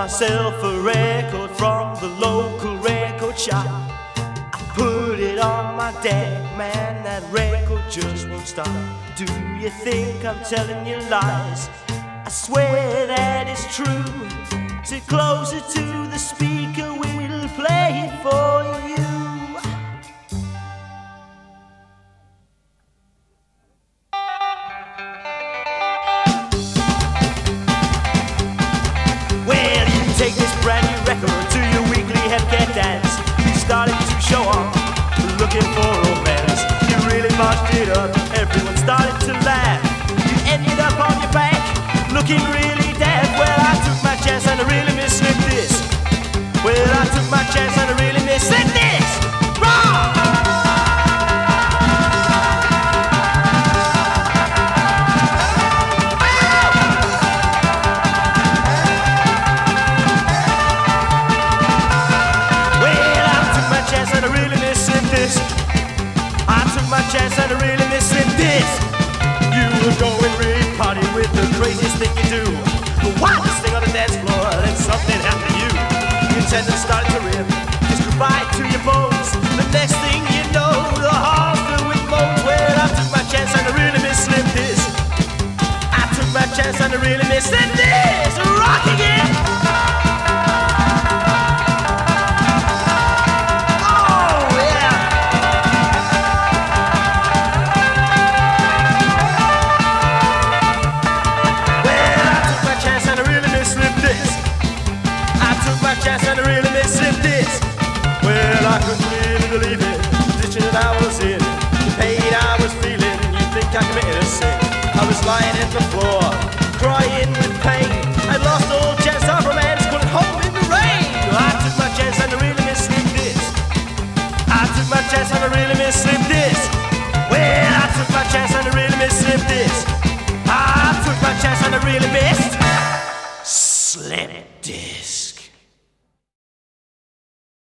myself a record from the local record shop. I put it on my deck, man, that record just won't stop. Do you think I'm telling you lies? I swear that it's true. Sit closer to the speaker, we'll play it for you. Well, you take this brand new record to your weekly headgear dance. You started to show off, looking for romance. You really marched it up, everyone started to laugh. You ended up on your back, looking really deaf. Well, I took my chance and I really missed this. Well, I took my chance and I really missed this. Wrong! Chance and I really missing this. You were going really party with the craziest thing you do, the wildest thing on the dance floor. Then something happened to you. Your tendons started to rip, just goodbye to your bones. The next thing you know, the hall's filled with moans. Well, I took my chance and I really missing this. I took my chance and I really missing this. Rocking it. Chance and I really missing this. Well, I couldn't really believe it, the position that I was in, the pain I was feeling. You think I committed a sin? I was lying on the floor, crying with pain. I lost all chance of romance, couldn't hold in the rain. I took my chance and I really missing this. I took my chance and I really missing